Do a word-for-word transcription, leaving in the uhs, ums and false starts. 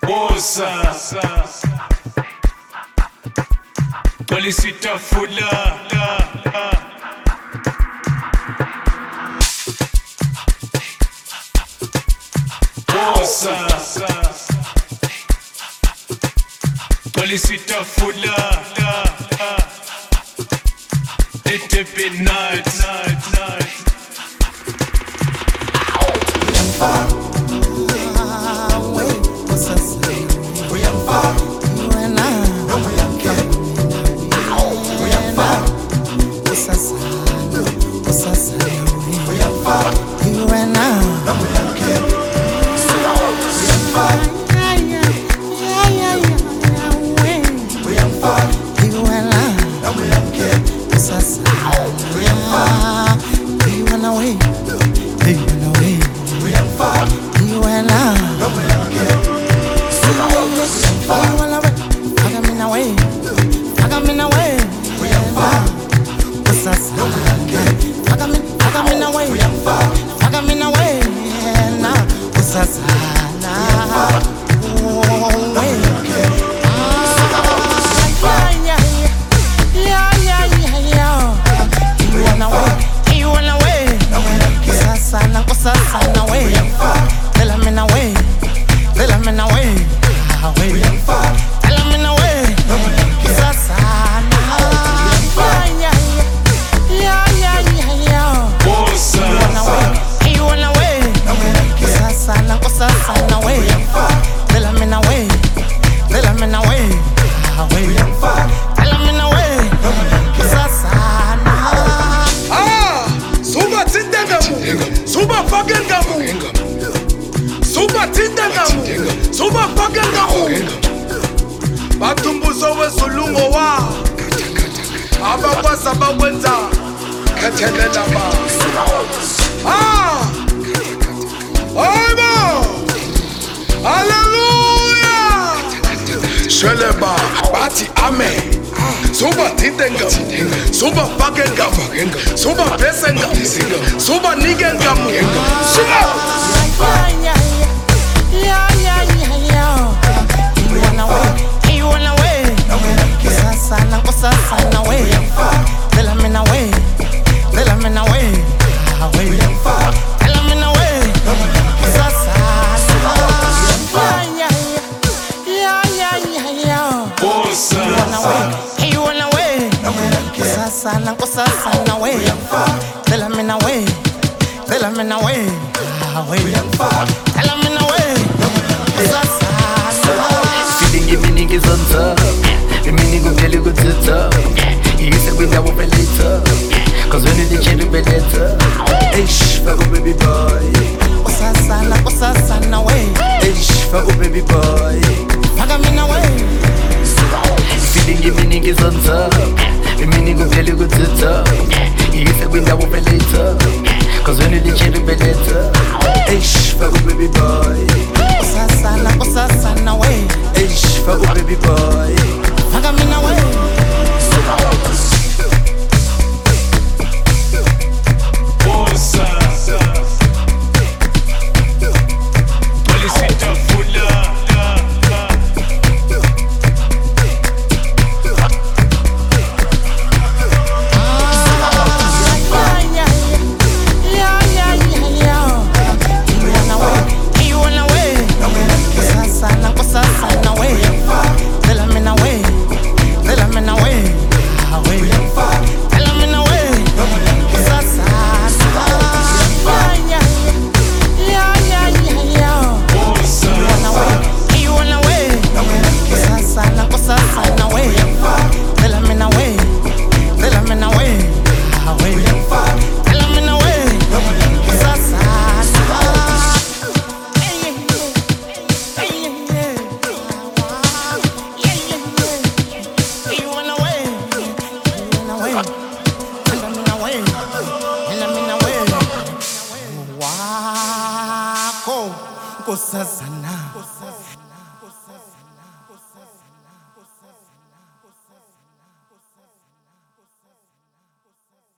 Bosa Solicita fula Bosa Solicita fula It a bit night, night, night. Batumbuzo wesulungo wa abakwazi abakwenza khethelela ba ah aybo hallelujah sheleba bathi amen suba titenga suba fakenga suba besenga suba nigenga suba Sana cosa sana way, tell me na way, tell me na way, tell me na way. Feeling you meaning is on top, the meaning of really good to talk. You said we never be later, cause when you change we better. Hey, shh, fuck baby boy. Cosa sana cosa sana way. Hey, shh, fuck baby boy. Fuck me na way. Feeling you meaning is on top. The meaning of really good to talk. You said we never be later, cause when you change we better. Hey, shh, fuck baby boy. Cosa sana cosa sana way. Hey, shh, fuck baby boy. Fuck me na way. Cosa sana.